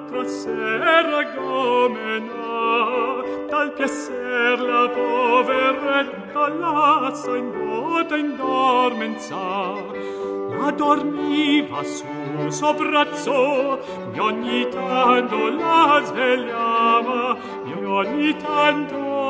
l'altra sera gomena, dal piacer la poveretta lazza in dote in dormenza, ma dormiva sul suo braccio, e ogni tanto la svegliava, e ogni tanto